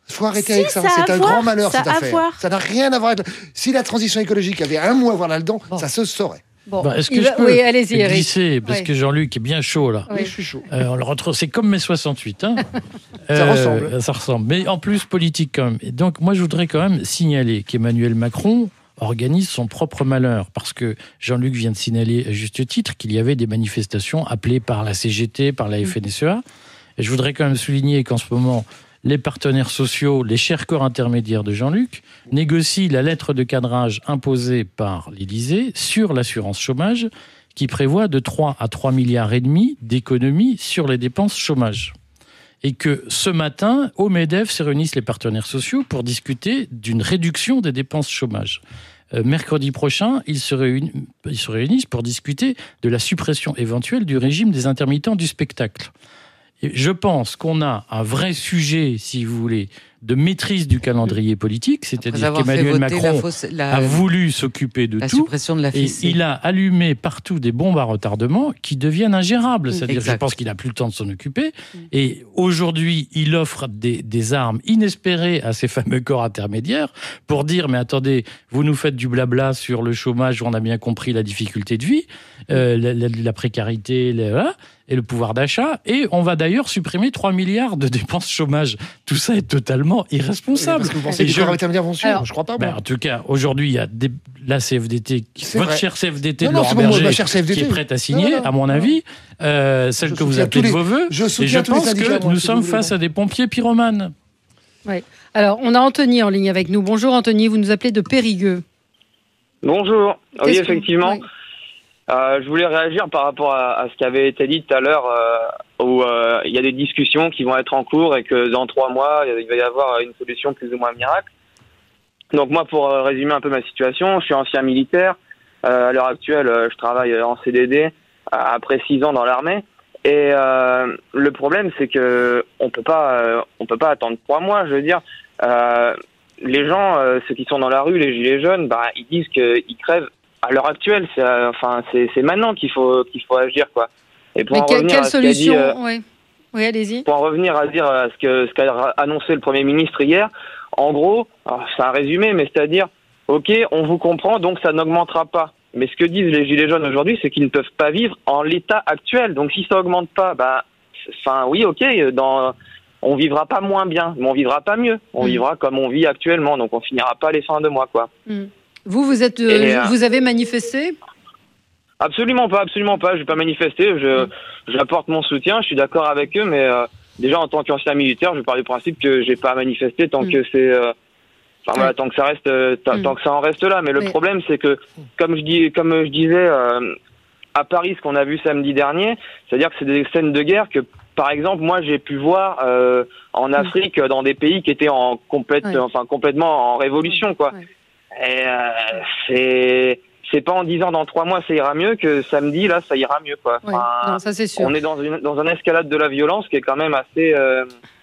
Il faut arrêter Si, avec ça. ça C'est a un voir, grand malheur, ça cette a affaire. voir. Ça n'a rien à voir avec... Si la transition écologique avait un mot à voir là-dedans, Bon. ça se saurait. Bon, Bah, est-ce que il je va- peux oui, allez-y, Eric. glisser, parce Ouais. que Jean-Luc est bien chaud là. Oui. Oui, je suis chaud. Euh, on le retrouve, c'est comme mai soixante-huit. Hein. Ça ressemble. Ça ressemble, mais en plus politique quand même. Et donc moi je voudrais quand même signaler qu'Emmanuel Macron organise son propre malheur, parce que Jean-Luc vient de signaler à juste titre qu'il y avait des manifestations appelées par la C G T, par la F N S E A. Et je voudrais quand même souligner qu'en ce moment, les partenaires sociaux, les chers corps intermédiaires de Jean-Luc, négocient la lettre de cadrage imposée par l'Élysée sur l'assurance chômage, qui prévoit de trois à trois milliards et demi d'économies sur les dépenses chômage. Et que ce matin, au MEDEF, se réunissent les partenaires sociaux pour discuter d'une réduction des dépenses chômage. Euh, mercredi prochain, ils se, réunissent, ils se réunissent pour discuter de la suppression éventuelle du régime des intermittents du spectacle. Et je pense qu'on a un vrai sujet, si vous voulez, de maîtrise du calendrier politique, c'est-à-dire qu'Emmanuel Macron fausse, la, a voulu s'occuper de la tout. suppression de la Et fessée. il a allumé partout des bombes à retardement qui deviennent ingérables. C'est-à-dire que je Exact. pense qu'il n'a plus le temps de s'en occuper. Et aujourd'hui, il offre des, des armes inespérées à ces fameux corps intermédiaires pour dire, mais attendez, vous nous faites du blabla sur le chômage, on a bien compris la difficulté de vie, euh, la, la, la précarité, la, voilà, et le pouvoir d'achat. Et on va d'ailleurs supprimer trois milliards de dépenses chômage. Tout ça est totalement irresponsable. Parce que vous pensez Et que les je- corps intermédiaires vont suivre? Alors, Je crois pas, ben, moi. en tout cas, aujourd'hui, il y a des, la C F D T, qui- C'est votre vrai. chère C F D T Non, de non, Laurent c'est bon, moi, Berger, ma chère C F D T. qui est prête à signer, Non, non, à mon non. avis, euh, celle Je que vous soutiens appelez tous de les- vos voeux. je Et soutiens je tous les pense syndicats, que moi, nous si sommes vous voulez, face moi. à des pompiers pyromanes. Oui. Alors, on a Anthony en ligne avec nous. Bonjour Anthony, vous nous appelez de Périgueux. Bonjour. Oui, Qu'est-ce que- effectivement. oui. Euh, je voulais réagir par rapport à, à ce qui avait été dit tout à l'heure, euh, où euh, il y a des discussions qui vont être en cours et que dans trois mois, il va y avoir une solution plus ou moins miracle. Donc moi, pour euh, résumer un peu ma situation, je suis ancien militaire. Euh, à l'heure actuelle, euh, je travaille en C D D euh, après six ans dans l'armée. Et euh, le problème, c'est que on peut pas, euh, on peut pas attendre trois mois. Je veux dire, euh, les gens, euh, ceux qui sont dans la rue, les gilets jaunes, bah, ils disent qu'ils crèvent. À l'heure actuelle, c'est, euh, enfin, c'est, c'est maintenant qu'il faut, qu'il faut agir, quoi. Et pour Mais en que- revenir quelle à ce qu'a dit, solution euh, oui. oui, allez-y. pour en revenir à dire à ce que ce qu'a annoncé le Premier ministre hier, en gros, alors, c'est un résumé, mais c'est-à-dire, ok, on vous comprend, donc ça n'augmentera pas. Mais ce que disent les gilets jaunes aujourd'hui, c'est qu'ils ne peuvent pas vivre en l'état actuel. Donc si ça augmente pas, bah, enfin oui, ok, dans, on vivra pas moins bien, mais on vivra pas mieux. On Mm. vivra comme on vit actuellement, donc on finira pas les fins de mois, quoi. Mm. Vous, vous êtes, euh, Et, euh, vous avez manifesté? Absolument pas, absolument pas. Je vais pas manifester. Je, j'apporte mon soutien. Je suis d'accord avec eux, mais euh, déjà en tant qu'ancien militaire, je pars du principe que j'ai pas à manifester tant Mm. que c'est, euh, enfin voilà, Ouais. tant que ça reste, euh, tant, Mm. tant que ça en reste là. Mais le Mais- problème, c'est que, comme je dis, comme je disais euh, à Paris, ce qu'on a vu samedi dernier, c'est-à-dire que c'est des scènes de guerre que, par exemple, moi j'ai pu voir euh, en Afrique, dans des pays qui étaient en complète, Ouais. enfin complètement en révolution, quoi. Ouais. Et euh, c'est c'est pas en disant dans trois mois ça ira mieux que samedi là ça ira mieux, quoi. Ouais. Enfin, Non, ça c'est sûr. on est dans une dans un escalade de la violence qui est quand même assez euh,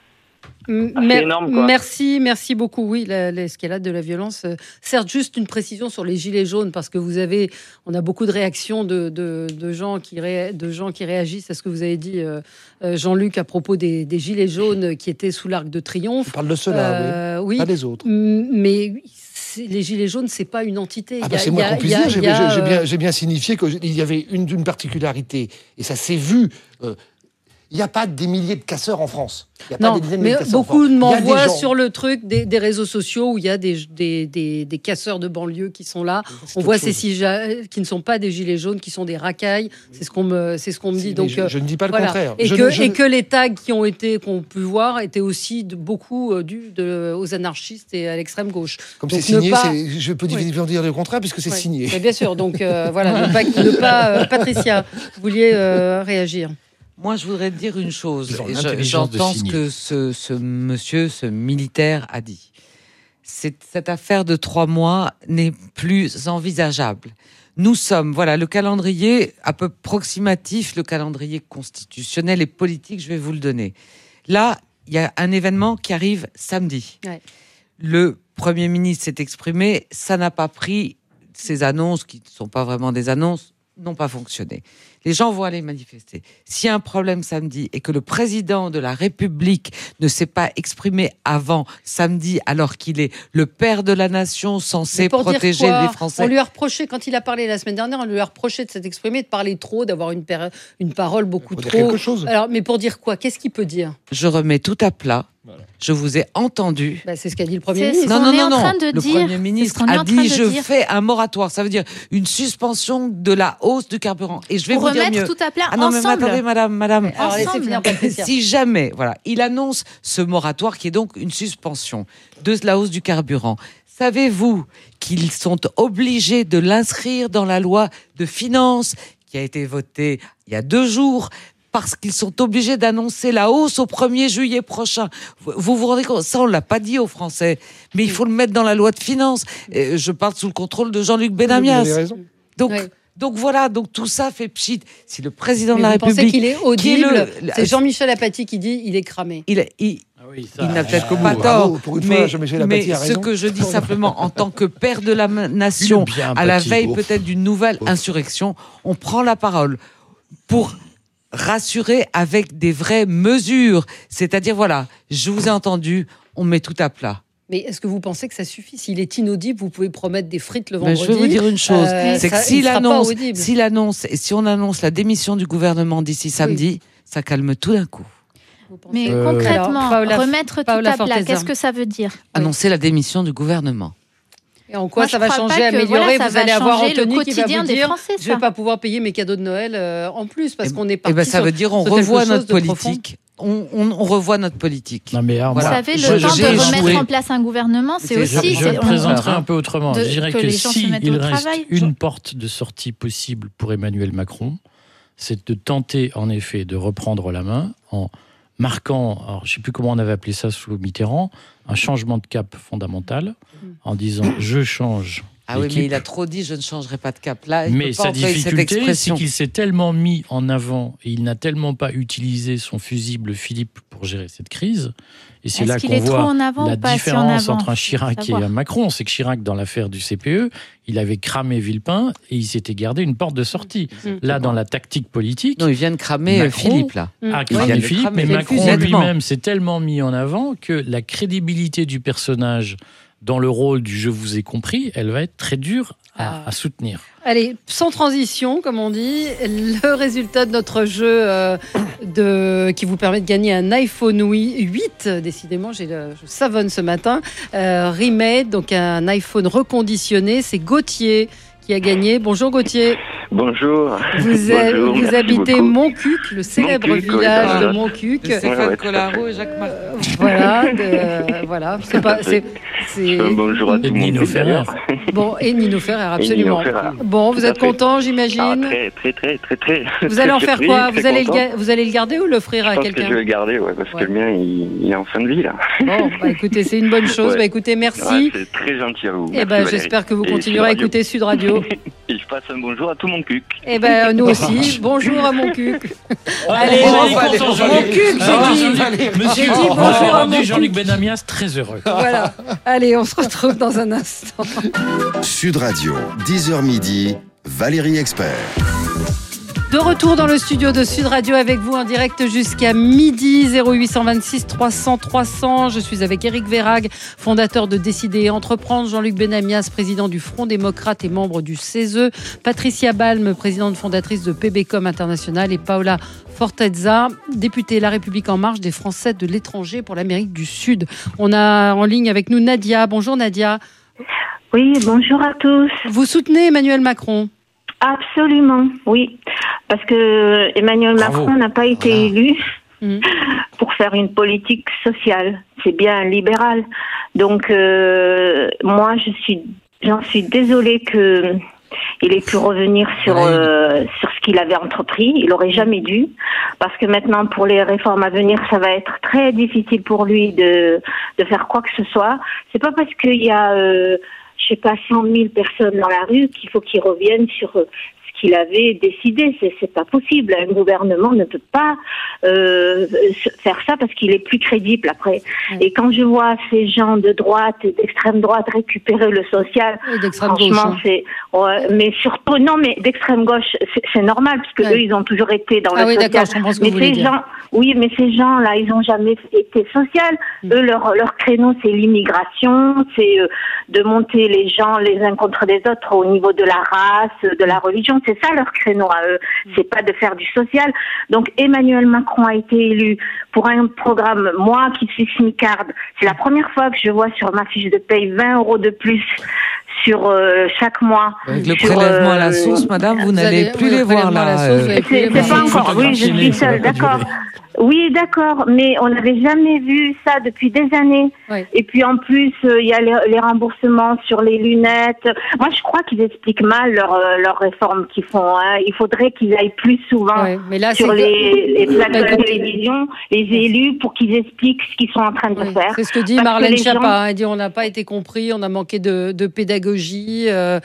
M- assez mer- énorme, quoi. Merci, merci beaucoup. Oui, la- l'escalade de la violence. euh, certes, juste une précision sur les gilets jaunes, parce que vous avez, on a beaucoup de réactions de, de, de gens qui ré- de gens qui réagissent à ce que vous avez dit, euh, euh, Jean-Luc, à propos des, des gilets jaunes qui étaient sous l'Arc de Triomphe. On parle de cela, Euh, oui. oui. Pas des autres. M- Mais c'est- les gilets jaunes, c'est pas une entité. Ah Il y bah a- c'est il y moi a- qu'on puisse il y a- dire. J'ai il y a, j'ai euh, bien, j'ai bien signifié qu'il y avait une, une particularité. Et ça s'est vu. euh, Il n'y a pas des milliers de casseurs en France. Il y a pas Non, des dizaines de milliers mais de casseurs en beaucoup France. Il y a des m'envoient gens- sur le truc des, des réseaux sociaux où il y a des, des, des, des casseurs de banlieue qui sont là. C'est On autre voit chose. ces sija- qui ne sont pas des gilets jaunes, qui sont des racailles. C'est ce qu'on me, c'est ce qu'on me dit. Mais Donc, je, euh, je ne dis pas le voilà. contraire. Et, Je que, ne- je et ne- que les tags qui ont été, qu'on peut voir, étaient aussi de, beaucoup euh, dus de, aux anarchistes et à l'extrême gauche. Comme Donc, c'est ne signé, pas- c'est- je peux Oui. difficilement dire le contraire puisque c'est Ouais. signé. Mais bien sûr. Donc euh, voilà, ne pas, ne pas euh, Patricia, vous vouliez euh, réagir. Moi, je voudrais te dire une chose. Ils ont Et je- l'intelligence de J'entends ce signer. que ce, ce monsieur, ce militaire a dit. C'est- Cette affaire de trois mois n'est plus envisageable. Nous sommes, voilà, le calendrier un peu approximatif, le calendrier constitutionnel et politique, je vais vous le donner. Là, il y a un événement qui arrive samedi. Ouais. Le Premier ministre s'est exprimé, ça n'a pas pris ces annonces, qui ne sont pas vraiment des annonces, n'ont pas fonctionné. Les gens vont aller manifester. S'il y a un problème samedi et que le président de la République ne s'est pas exprimé avant samedi, alors qu'il est le père de la nation censé protéger les Français. On lui a reproché, quand il a parlé la semaine dernière, on lui a reproché de s'être exprimé, de parler trop, d'avoir une, per- une parole beaucoup pour trop. Dire quelque chose. Alors, mais pour dire quoi? Qu'est-ce qu'il peut dire? Je remets tout à plat. Voilà. Je vous ai entendu. Bah, c'est ce qu'a dit le Premier C'est, ministre. c'est Non, non, non, en non. train de le dire. Premier ministre a a dit je dire. fais un moratoire. Ça veut dire une suspension de la hausse du carburant. Et je vais Pour vous remettre dire mieux. tout à plat ah non, ensemble. mais attendez, madame, madame. Alors, laissez finir Patricia. Si jamais, voilà, il annonce ce moratoire qui est donc une suspension de la hausse du carburant. Savez-vous qu'ils sont obligés de l'inscrire dans la loi de finances qui a été votée il y a deux jours? Parce qu'ils sont obligés d'annoncer la hausse au premier juillet prochain. Vous vous rendez compte? Ça, on l'a pas dit aux Français. Mais il faut le mettre dans la loi de finances. Et je parle sous le contrôle de Jean-Luc Benamias. Vous avez raison. Donc, Oui. donc voilà, donc tout ça fait pchit. Si le président Mais de la vous pensez République... qu'il est audible? qui est le- C'est Jean-Michel Apathy qui dit il est cramé. Il, il, Ah oui, ça, il n'a euh, peut-être euh, pas bravo, tort, pour une fois, mais, Jean-Michel Apathy mais a ce raison. que je dis simplement en tant que père de la nation, Il est bien à la Apathy, veille ouf. peut-être d'une nouvelle Ouf. insurrection, on prend la parole pour rassurer avec des vraies mesures. C'est-à-dire, voilà, je vous ai entendu, on met tout à plat. Mais est-ce que vous pensez que ça suffit? S'il est inaudible, vous pouvez promettre des frites le Ben, vendredi. je vais vous dire une chose, euh, c'est que ça- il s'il sera pas annonce, audible. s'il annonce, et si on annonce la démission du gouvernement d'ici samedi, ça calme tout d'un coup. Vous pensez? Mais Euh, concrètement, Alors, Paola- remettre tout Paola à plat, Forteza. qu'est-ce que ça veut dire? Annoncer la démission du gouvernement. Et en quoi Moi, ça je va crois changer, pas que, améliorer? voilà, ça Vous va allez avoir changer le Anthony qui va quotidien vous des dire Français, je vais ça. pas pouvoir payer mes cadeaux de Noël euh, en plus parce Eh qu'on est Eh parti ben, ça sur- veut dire on sur quelque revoit chose notre de profond. politique. On, on, on revoit notre politique. Non, mais alors, Vous moi, savez, je- le temps j'ai de échoué. remettre en place un gouvernement, c'est C'est- aussi... Je c'est- le on- présenterai un peu autrement. de- je dirais que que, les gens se si mettent il au reste travail. une porte de sortie possible pour Emmanuel Macron, c'est de tenter en effet de reprendre la main en marquant, alors, je ne sais plus comment on avait appelé ça sous Mitterrand, un changement de cap fondamental en disant je change. Ah oui, l'équipe. mais il a trop dit je ne changerai pas de cap. Là, il Mais peut pas sa employer cette difficulté, c'est expression. qu'il s'est tellement mis en avant et il n'a tellement pas utilisé son fusible Philippe pour gérer cette crise. Et c'est Est-ce là qu'il qu'on est trop voit en avant la ou pas assez en différence avant entre un Faut Chirac et savoir. un Macron. C'est que Chirac, dans l'affaire du C P E, il avait cramé Villepin et il s'était gardé une porte de sortie. Mmh. Là, dans la tactique politique, Non, il vient de cramer euh, Macron- Philippe, là. Mmh. a Il cramé vient de Philippe, cramer mais Philippe Macron nettement. lui-même s'est tellement mis en avant que la crédibilité du personnage dans le rôle du « je vous ai compris », elle va être très dure à, Ah. à soutenir. Allez, sans transition, comme on dit, le résultat de notre jeu euh, de, qui vous permet de gagner un iPhone huit. Décidément, j'ai le, je savonne ce matin. Euh, remade, donc un iPhone reconditionné. C'est Gauthier qui a gagné. Bonjour Gauthier. Bonjour. Vous, êtes- Bonjour, vous merci habitez beaucoup. Montcuq, le célèbre Montcuq, oui, village voilà. de Montcuq. De Stéphane Ouais, ouais, tout à Collaro et Jacques Martin. Voilà, de- voilà. C'est pas, c'est, c'est- Un bonjour à tout Et le monde. Nino Ferrer. bon. Et Nino Ferrer, absolument. Nino Ferrer. Bon, vous Tout à êtes fait. content, Ah, j'imagine. très, très, très, très, très. Vous allez en très faire surpris, quoi très vous allez, le, content. ga- vous allez le garder ou l'offrir à Je pense que quelqu'un? je vais le garder, ouais, parce Ouais. que le mien, il, il est en fin de vie, là. Bon, bah, écoutez, c'est une bonne chose. Ouais. Bah, écoutez, merci. Ouais, c'est très gentil à vous. Et Merci, ben, Valérie. j'espère que vous Et continuerez à Sud Radio. écouter Sud Radio. Et je passe un bonjour à tout mon cuc. Et ben, nous aussi. Bonjour à mon cul. Allez, Oh, Jean-Luc, Valérie, mon Jean-Luc. cul, Ah, j'ai dit. Jean-Luc, Monsieur, J'ai dit on bonjour a à mon rendu Jean-Luc cul. Benamias très heureux. Voilà. Allez, on se retrouve dans un instant. Sud Radio, dix heures midi, Valérie Expert. De retour dans le studio de Sud Radio avec vous en direct jusqu'à midi. Zéro huit cent vingt-six trois cents trois cents. Je suis avec Éric Verhaeghe, fondateur de Décider et Entreprendre, Jean-Luc Benamias, président du Front démocrate et membre du C E S E, Patricia Balme, présidente fondatrice de P B Com International, et Paola Forteza, députée La République En Marche des Français de l'étranger pour l'Amérique du Sud. On a en ligne avec nous Nadia. Bonjour Nadia. Oui, bonjour à tous. Vous soutenez Emmanuel Macron? Absolument, oui. Parce que Emmanuel Bravo. Macron n'a pas été Voilà. élu Mmh. pour faire une politique sociale. C'est bien un libéral. Donc, euh, moi, je suis, j'en suis désolée que il ait pu revenir sur euh, sur ce qu'il avait entrepris. Il aurait jamais dû, parce que maintenant, pour les réformes à venir, ça va être très difficile pour lui de de faire quoi que ce soit. C'est pas parce qu'il y a euh, je sais pas, cent mille personnes dans la rue qu'il faut qu'ils reviennent sur euh, ce qu'il avait décidé. C'est, c'est pas possible. Un gouvernement ne peut pas euh, faire ça parce qu'il est plus crédible après. Mmh. Et quand je vois ces gens de droite et d'extrême droite récupérer le social, franchement, gauche, hein. c'est... Ouais, mais surtout, non, mais d'extrême gauche, c'est, c'est normal parce que ouais. eux, ils ont toujours été dans ah le oui, social. Ce mais ces gens, oui, mais ces gens-là, ils ont jamais été social. Mmh. Eux, leur leur créneau, c'est l'immigration, c'est euh, de monter les gens les uns contre les autres au niveau de la race, de la religion. C'est ça leur créneau à eux. Mmh. C'est pas de faire du social. Donc Emmanuel Macron a été élu pour un programme. Moi, qui suis smicarde, c'est la première fois que je vois sur ma fiche de paye vingt euros de plus sur euh, chaque mois. Avec le sur, prélèvement euh, à la source, madame, vous, vous n'allez plus les voir là. C'est, c'est pas encore. Oui, je suis seule, d'accord. Oui, d'accord, mais on n'avait jamais vu ça depuis des années. Oui. Et puis en plus, il euh, y a les, les remboursements sur les lunettes. Moi, je crois qu'ils expliquent mal leur euh, leur réforme qu'ils font. Hein. Il faudrait qu'ils aillent plus souvent oui, mais là, sur les, les plateaux de télévision, les élus, pour qu'ils expliquent ce qu'ils sont en train de oui. faire. C'est ce que dit Parce Marlène Schiappa. Gens... Elle dit on n'a pas été compris, on a manqué de, de pédagogie. Euh,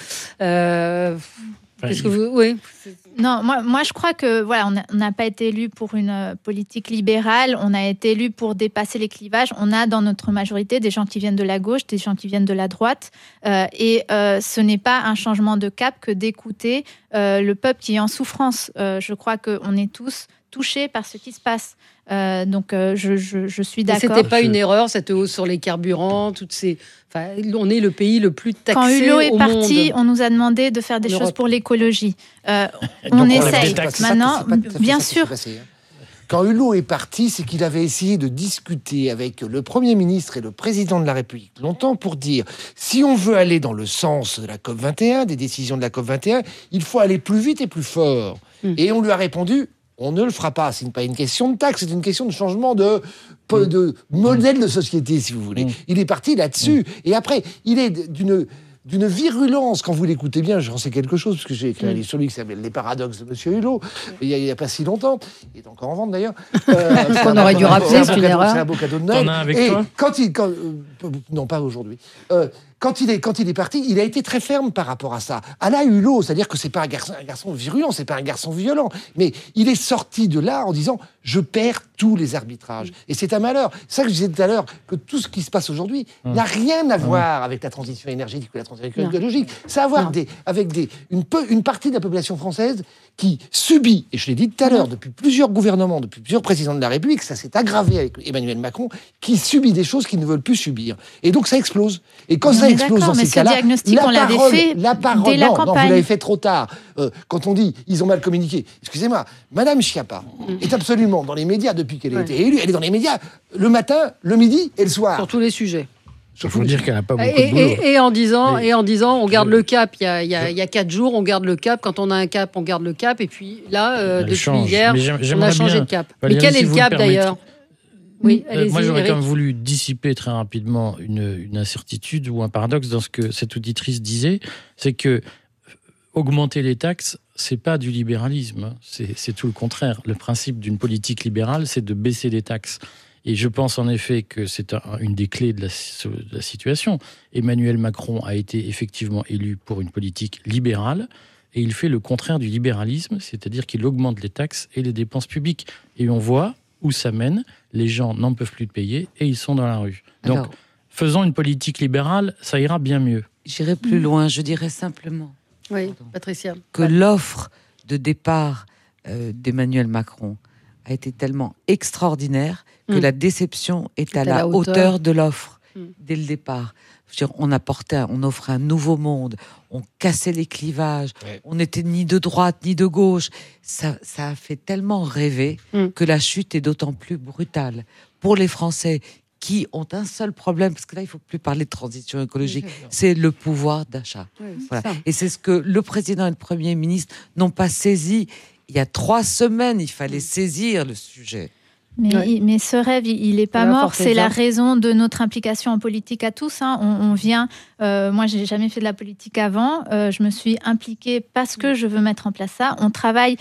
euh, Qu'est-ce que vous... Oui. Non, moi, moi, je crois que voilà, on n'a pas été élu pour une euh, politique libérale. On a été élu pour dépasser les clivages. On a dans notre majorité des gens qui viennent de la gauche, des gens qui viennent de la droite, euh, et euh, ce n'est pas un changement de cap que d'écouter euh, le peuple qui est en souffrance. Euh, je crois qu'on est tous touchés par ce qui se passe. Euh, donc, euh, je, je, je suis d'accord. C'était pas une erreur, cette hausse sur les carburants, toutes ces. Enfin, on est le pays le plus taxé au monde. Quand Hulot est parti, on nous a demandé de faire des choses pour l'écologie. Euh, on Donc, essaye. On Maintenant, c'est pas, c'est pas bien ça sûr. Passé, hein. Quand Hulot est parti, c'est qu'il avait essayé de discuter avec le Premier ministre et le Président de la République longtemps pour dire si on veut aller dans le sens de la COP vingt et un, des décisions de la COP vingt et un, il faut aller plus vite et plus fort. Hum. Et on lui a répondu on ne le fera pas. C'est pas une question de taxe, c'est une question de changement de, de modèle de société, si vous voulez. Mmh. Il est parti là-dessus. Mmh. Et après, il est d'une, d'une virulence. Quand vous l'écoutez bien, j'en sais quelque chose, parce que j'ai écrit un livre sur lui qui s'appelle Les paradoxes de Monsieur Hulot, il n'y a, a pas si longtemps. Il est encore en vente, d'ailleurs. Euh, On aurait dû rappeler, c'est une erreur. C'est un beau cadeau de Noël. T'en as avec Et toi quand il... Quand, euh, non, pas aujourd'hui. Euh, Quand il, est, quand il est parti, il a été très ferme par rapport à ça. À la Hulot, c'est-à-dire que c'est pas un garçon, un garçon virulent, c'est pas un garçon violent, mais il est sorti de là en disant « je perds tous les arbitrages ». Et c'est un malheur. C'est ça que je disais tout à l'heure, que tout ce qui se passe aujourd'hui mmh. n'a rien à voir avec la transition énergétique ou la transition non. écologique. Ça a à voir des, avec des, une, peu, une partie de la population française qui subit, et je l'ai dit tout à l'heure, depuis plusieurs gouvernements, depuis plusieurs présidents de la République, ça s'est aggravé avec Emmanuel Macron, qui subit des choses qu'ils ne veulent plus subir. Et donc ça explose. Et quand ça explose dans ces cas-là, la on l'avait parole, fait la parole, dès la non, campagne. non, vous l'avez fait trop tard. Euh, quand on dit ils ont mal communiqué, excusez-moi, Madame Schiappa mm. est absolument dans les médias depuis qu'elle a ouais. été élue. Elle est dans les médias le matin, le midi et le soir. Sur tous les sujets. Il faut dire qu'elle n'a pas beaucoup et, de boulot. Et, et, en disant, Mais... et en disant, on garde le cap. Il y, a, il, y a, il y a quatre jours, on garde le cap. Quand on a un cap, on garde le cap. Et puis là, euh, depuis change. hier, on a changé bien, de cap. Valérie, Mais quel si est le cap d'ailleurs? Oui, euh, moi, j'aurais quand même voulu dissiper très rapidement une, une incertitude ou un paradoxe dans ce que cette auditrice disait, c'est que augmenter les taxes, c'est pas du libéralisme, c'est, c'est tout le contraire. Le principe d'une politique libérale, c'est de baisser les taxes. Et je pense en effet que c'est un, une des clés de la, de la situation. Emmanuel Macron a été effectivement élu pour une politique libérale, et il fait le contraire du libéralisme, c'est-à-dire qu'il augmente les taxes et les dépenses publiques. Et on voit où ça mène, les gens n'en peuvent plus de payer et ils sont dans la rue. Donc, alors, faisons une politique libérale, ça ira bien mieux. J'irai plus loin, je dirais simplement oui, pardon, Patricia. que l'offre de départ euh, d'Emmanuel Macron a été tellement extraordinaire que mmh. la déception est à, à la, la hauteur. hauteur de l'offre mmh. dès le départ. Je veux dire, on apportait, un, on offrait un nouveau monde, on cassait les clivages, ouais. on n'était ni de droite ni de gauche. Ça, ça a fait tellement rêver mmh. que la chute est d'autant plus brutale pour les Français qui ont un seul problème, parce que là, il ne faut plus parler de transition écologique, oui, c'est le pouvoir d'achat. Oui, voilà. Et c'est ce que le président et le Premier ministre n'ont pas saisi. Il y a trois semaines, il fallait mmh. saisir le sujet. Mais, ouais. mais ce rêve, il n'est pas mort. C'est la raison de notre implication en politique à tous. Hein. On, on vient. Euh, moi, j'ai jamais fait de la politique avant. Euh, je me suis impliquée parce que je veux mettre en place ça. On travaille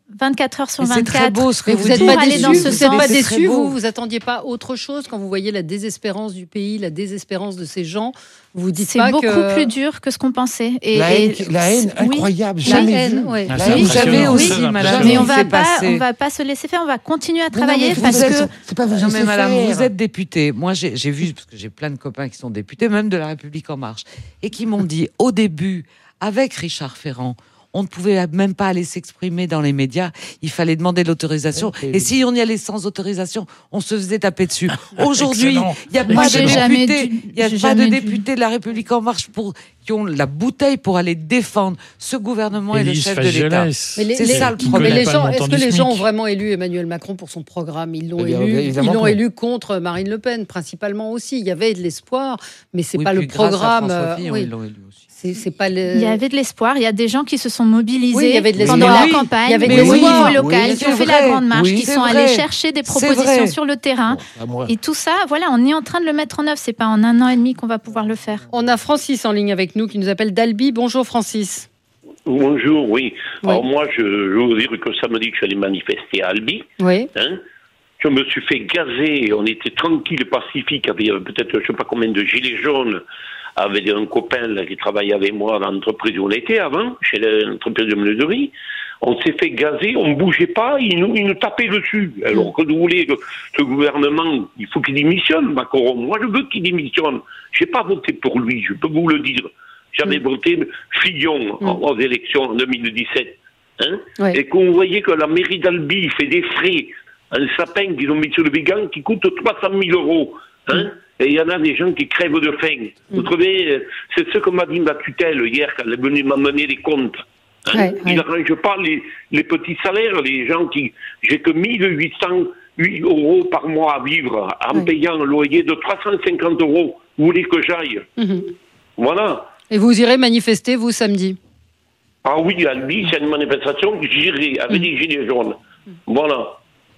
vingt-quatre heures sur Mais c'est vingt-quatre. très beau ce que Mais vous vous n'êtes dites. pas Pour aller déçu, dans ce vous n'êtes sens. pas C'est très déçu, beau. vous vous attendiez pas autre chose quand vous voyez la désespérance du pays, la désespérance de ces gens. Vous vous dites C'est pas beaucoup que plus dur que ce qu'on pensait. Et, La haine, et- la haine oui. incroyable, la jamais haine, vue. ouais. Ah, La c'est haine- Vous savez impressionnant, aussi, très madame, impressionnant. Mais on qui va s'est pas, passé. on va pas se laisser faire. On va continuer à Mais non, travailler mais parce vous êtes- que c'est pas vous Non mais laisser madame, faire. vous êtes députée. Moi j'ai j'ai vu, parce que j'ai plein de copains qui sont députés, même de La République En Marche, et qui m'ont dit au début, avec Richard Ferrand, on ne pouvait même pas aller s'exprimer dans les médias, il fallait demander l'autorisation. Ok. Et si on y allait sans autorisation, on se faisait taper dessus. Aujourd'hui, Excellent. il n'y a Moi, pas j'ai de jamais députés, dû- il y a j'ai pas de jamais dû. députés de La République En Marche pour, qui ont la bouteille pour aller défendre ce gouvernement et le Élise chef de l'État. Fageles, Mais les- C'est les- ça le qui problème. Mais connaît les pas gens, le est-ce montant que du les gens ont SMIC. vraiment élu Emmanuel Macron pour son programme? Ils l'ont Eh bien, élu, ils évidemment l'ont que non. élu contre Marine Le Pen, principalement aussi. Il y avait de l'espoir, mais c'est Oui, pas le puis grâce à programme. François euh, Fillon, oui. ils l'ont élu aussi. C'est c'est pas le. il y avait de l'espoir. Il y a des gens qui se sont mobilisés Oui, il y avait de pendant l'espoir. la Oui, campagne, il y avait de mais au l'espoir. niveau local, Oui, qui ont c'est fait la vrai. grande marche, Oui, qui c'est sont vrai. allés chercher des C'est propositions vrai. sur le terrain. Bon, à moi. Et tout ça, voilà, on est en train de le mettre en œuvre. C'est pas en un an et demi qu'on va pouvoir le faire. On a Francis en ligne avec nous qui nous appelle d'Albi. Bonjour Francis. Bonjour, oui. Oui. Alors moi, je, je veux vous dire que samedi, que je suis allé manifester à Albi. Oui. Hein. Je me suis fait gazer, on était tranquille et pacifique, il y avait peut-être je ne sais pas combien de gilets jaunes, avec un copain là, qui travaillait avec moi dans l'entreprise où on était avant, chez l'entreprise de menuiserie. On s'est fait gazer, on ne bougeait pas, ils nous, ils nous tapaient dessus. Alors que vous voulez que ce gouvernement, il faut qu'il démissionne, Macron. Moi, je veux qu'il démissionne. Je n'ai pas voté pour lui, je peux vous le dire. J'avais mm. voté Fillon mm. aux élections en deux mille dix-sept. Hein, ouais. Et qu'on voyait que la mairie d'Albi fait des frais, un sapin qu'ils ont mis sur le végan qui coûte trois cent mille euros. Hein, mm. Et il y en a des gens qui crèvent de faim. Mm. Vous trouvez, c'est ce que m'a dit ma tutelle hier quand elle est venue m'amener les comptes. Hein, ouais, il n'arrange ouais. pas les, les petits salaires, les gens qui... J'ai que mille huit cent euros par mois à vivre en ouais. payant un loyer de trois cent cinquante euros. Vous voulez que j'aille mm-hmm. Voilà. Et vous irez manifester, vous, samedi? Ah oui, à Albi, c'est une manifestation que j'irai avec mm. les gilets jaunes. Mm. Voilà.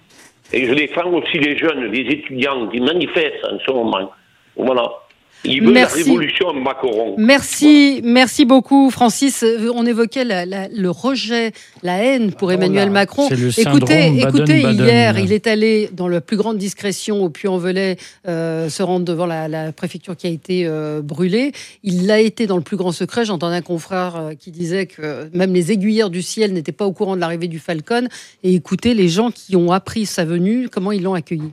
Et je défends aussi les jeunes, les étudiants qui manifestent en ce moment. Voilà. Ils veulent merci. La révolution Macron. Merci, merci beaucoup, Francis. On évoquait la, la, le rejet, la haine pour Emmanuel Macron. Écoutez, écoutez hier, il est allé dans la plus grande discrétion au Puy-en-Velay euh, se rendre devant la, la préfecture qui a été euh, brûlée. Il l'a été dans le plus grand secret. J'entendais un confrère euh, qui disait que même les aiguilleurs du ciel n'étaient pas au courant de l'arrivée du Falcon. Et écoutez les gens qui ont appris sa venue, comment ils l'ont accueilli.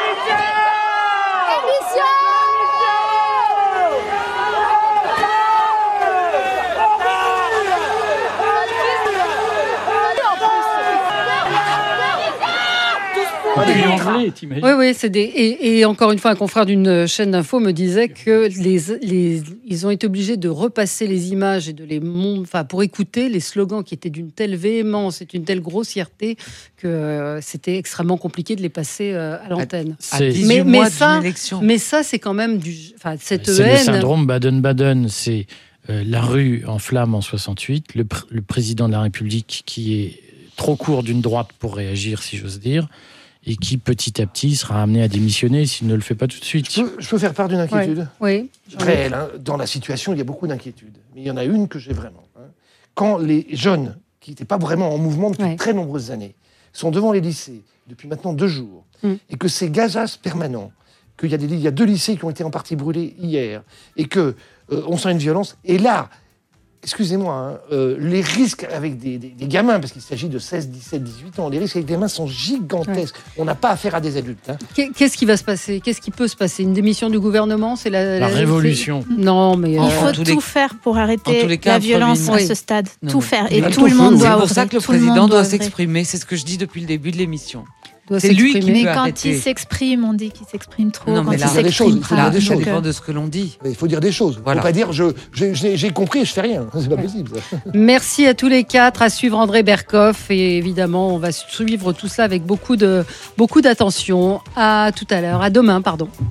Oui, oui, c'est des... et, et encore une fois, un confrère d'une chaîne d'info me disait que les, les, ils ont été obligés de repasser les images et de les mon... enfin, pour écouter les slogans qui étaient d'une telle véhémence et d'une telle grossièreté que euh, c'était extrêmement compliqué de les passer euh, à l'antenne. Mais, mais, ça, mais ça, c'est quand même du... enfin, cette c'est haine... le syndrome Baden-Baden, c'est euh, la rue en flammes en soixante-huit, le, pr- le président de la République qui est trop court d'une droite pour réagir, si j'ose dire, et qui, petit à petit, sera amené à démissionner s'il ne le fait pas tout de suite. Je peux, je peux faire part d'une inquiétude oui, oui. réelle. Hein. Dans la situation, il y a beaucoup d'inquiétudes. Mais il y en a une que j'ai vraiment. Hein. Quand les jeunes, qui n'étaient pas vraiment en mouvement depuis ouais. très nombreuses années, sont devant les lycées depuis maintenant deux jours, mm. et que c'est gazas permanent, qu'il y a, des, il y a deux lycées qui ont été en partie brûlés hier, et qu'on euh, sent une violence, et là, excusez-moi, hein, euh, les risques avec des, des, des gamins, parce qu'il s'agit de seize, dix-sept, dix-huit ans, les risques avec des gamins sont gigantesques. Ouais. On n'a pas affaire à des adultes. Hein. Qu'est-ce qui va se passer? Qu'est-ce qui peut se passer? Une démission du gouvernement? C'est la, la, la révolution. Non, mais... Il faut tout les... faire pour arrêter cas, la violence à oui. ce stade. Non, tout faire. Et tout le monde doit... C'est pour ça que le président doit s'exprimer. C'est ce que je dis depuis le début de l'émission. C'est lui qui Mais quand arrêter. il s'exprime, on dit qu'il s'exprime trop. Non, mais quand là, il s'exprime pas. Là, ça dépend de ce que l'on dit. Mais il faut dire des choses. Il ne faut pas dire je, je, j'ai, j'ai compris et je fais rien. C'est pas possible. Ça. Merci à tous les quatre. À suivre André Berkoff. Et évidemment, on va suivre tout ça avec beaucoup, de, beaucoup d'attention. À tout à l'heure. À demain, pardon.